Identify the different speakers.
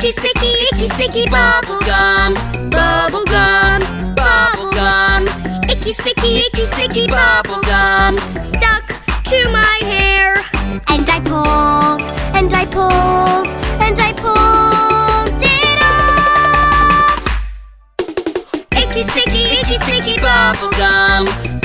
Speaker 1: icky, sticky bubble gum. Bubble gum, bubble gum. Icky, sticky bubble gum.
Speaker 2: Stuck to my hair.
Speaker 1: And I pulled, and I pulled, and I pulled it off. Icky, sticky bubble gum.